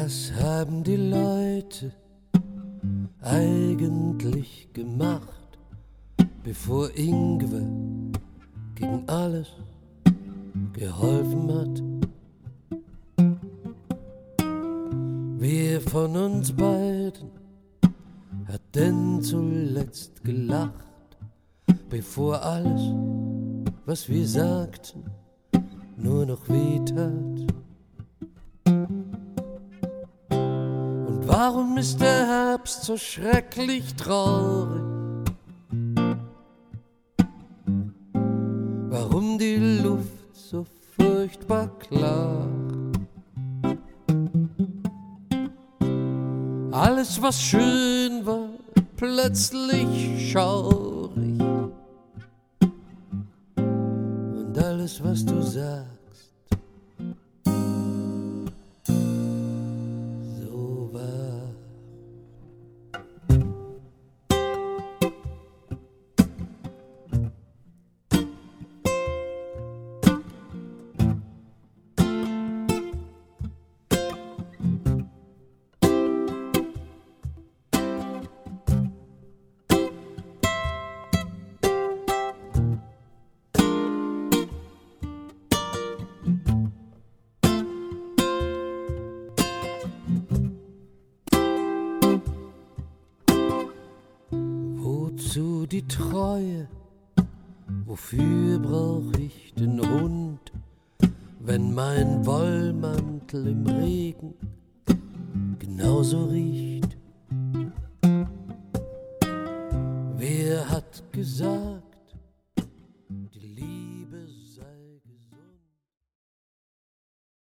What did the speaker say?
Was haben die Leute eigentlich gemacht, bevor Ingwer gegen alles geholfen hat? Wer von uns beiden hat denn zuletzt gelacht, bevor alles, was wir sagten, nur noch wehtat? Und warum ist der Herbst so schrecklich traurig? Warum die Luft so furchtbar klar? Alles, was schön war, plötzlich schaurig. Und alles, was du sagst, so wahr. Wozu die Treue? Wofür brauch ich den Hund, wenn mein Wollmantel im Regen genauso riecht? Wer hat gesagt,